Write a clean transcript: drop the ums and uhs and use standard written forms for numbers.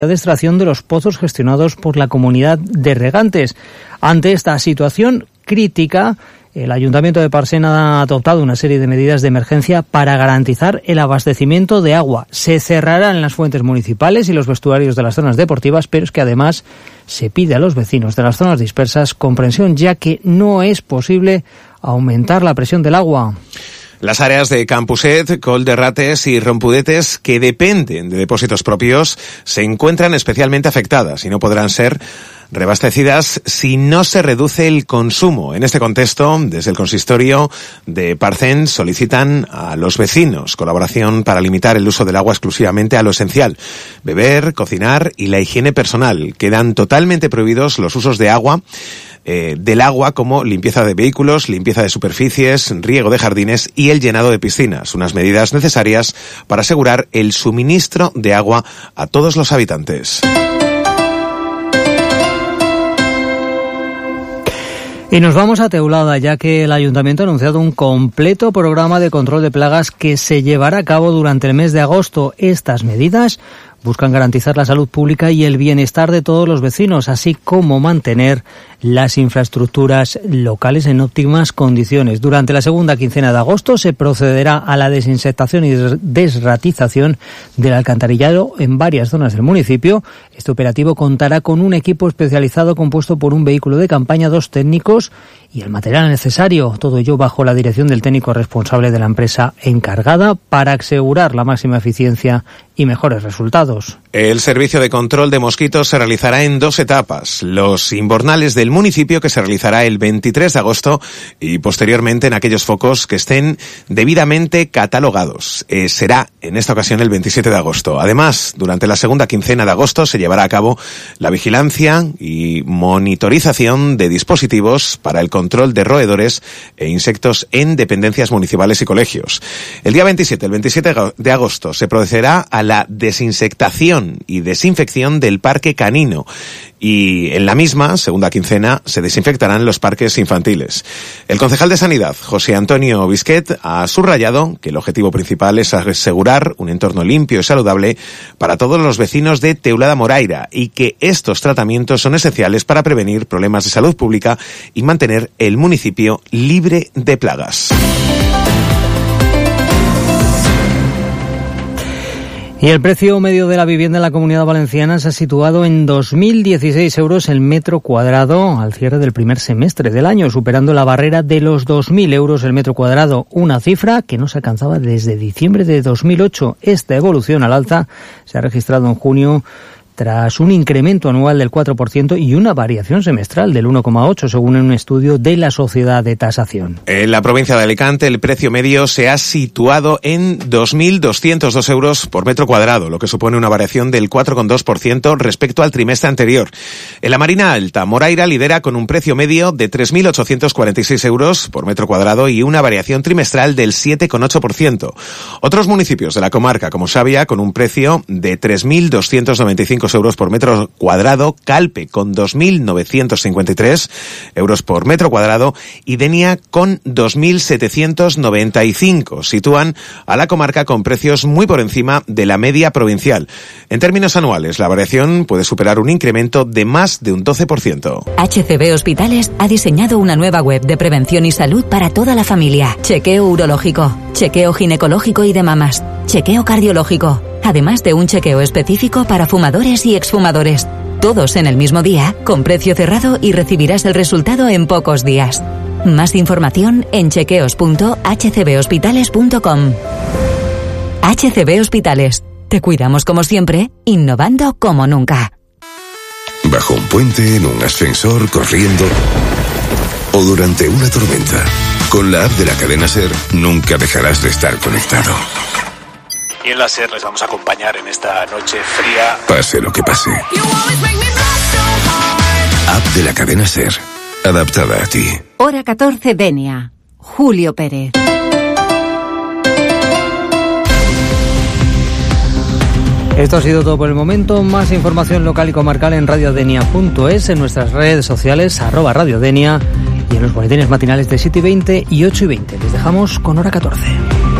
de extracción de los pozos gestionados por la comunidad de regantes. Ante esta situación crítica, el Ayuntamiento de Parcent ha adoptado una serie de medidas de emergencia para garantizar el abastecimiento de agua. Se cerrarán las fuentes municipales y los vestuarios de las zonas deportivas, pero es que además se pide a los vecinos de las zonas dispersas comprensión, ya que no es posible aumentar la presión del agua. Las áreas de Campuset, Col de Rates y Rompudetes, que dependen de depósitos propios, se encuentran especialmente afectadas y no podrán ser reabastecidas si no se reduce el consumo. En este contexto, desde el consistorio de Parcent solicitan a los vecinos colaboración para limitar el uso del agua exclusivamente a lo esencial: beber, cocinar y la higiene personal. Quedan totalmente prohibidos los usos de agua, del agua, como limpieza de vehículos, limpieza de superficies, riego de jardines y el llenado de piscinas. Unas medidas necesarias para asegurar el suministro de agua a todos los habitantes. Y nos vamos a Teulada, ya que el Ayuntamiento ha anunciado un completo programa de control de plagas que se llevará a cabo durante el mes de agosto. Estas medidas buscan garantizar la salud pública y el bienestar de todos los vecinos, así como mantener las infraestructuras locales en óptimas condiciones. Durante la segunda quincena de agosto se procederá a la desinsectación y desratización del alcantarillado en varias zonas del municipio. Este operativo contará con un equipo especializado compuesto por un vehículo de campaña, 2 técnicos y el material necesario. Todo ello bajo la dirección del técnico responsable de la empresa encargada para asegurar la máxima eficiencia y mejores resultados. El servicio de control de mosquitos se realizará en 2 etapas. Los invernales del municipio, que se realizará el 23 de agosto, y posteriormente en aquellos focos que estén debidamente catalogados. Será en esta ocasión el 27 de agosto. Además, durante la segunda quincena de agosto se llevará a cabo la vigilancia y monitorización de dispositivos para el control de roedores e insectos en dependencias municipales y colegios. El día 27 de agosto se procederá a la desinsectación y desinfección del parque canino, y en la misma segunda quincena se desinfectarán los parques infantiles. El concejal de Sanidad, José Antonio Bisquet, ha subrayado que el objetivo principal es asegurar un entorno limpio y saludable para todos los vecinos de Teulada Moraira, y que estos tratamientos son esenciales para prevenir problemas de salud pública y mantener el municipio libre de plagas. Y el precio medio de la vivienda en la Comunidad Valenciana se ha situado en 2.016 euros el metro cuadrado al cierre del primer semestre del año, superando la barrera de los 2.000 euros el metro cuadrado, una cifra que no se alcanzaba desde diciembre de 2008. Esta evolución al alza se ha registrado en junio tras un incremento anual del 4% y una variación semestral del 1,8%, según un estudio de la Sociedad de Tasación. En la provincia de Alicante, el precio medio se ha situado en 2.202 euros por metro cuadrado, lo que supone una variación del 4,2% respecto al trimestre anterior. En la Marina Alta, Moraira lidera con un precio medio de 3.846 euros por metro cuadrado y una variación trimestral del 7,8%. Otros municipios de la comarca, como Xavia, con un precio de 3.295 euros por metro cuadrado, Calpe con 2.953 euros por metro cuadrado y Denia con 2.795. Sitúan a la comarca con precios muy por encima de la media provincial. En términos anuales, la variación puede superar un incremento de más de un 12%. HCB Hospitales ha diseñado una nueva web de prevención y salud para toda la familia. Chequeo urológico, chequeo ginecológico y de mamas, chequeo cardiológico, además de un chequeo específico para fumadores y exfumadores. Todos en el mismo día, con precio cerrado, y recibirás el resultado en pocos días. Más información en chequeos.hcbhospitales.com. HCB Hospitales. Te cuidamos como siempre, innovando como nunca. Bajo un puente, en un ascensor, corriendo o durante una tormenta. Con la app de la cadena SER nunca dejarás de estar conectado. Y en la SER les vamos a acompañar en esta noche fría. Pase lo que pase. App de la cadena SER, adaptada a ti. Hora 14, Denia. Julio Pérez. Esto ha sido todo por el momento. Más información local y comarcal en radiodenia.es, en nuestras redes sociales, @radiodenia, y en los boletines matinales de 7:20 y 8:20. Les dejamos con Hora 14.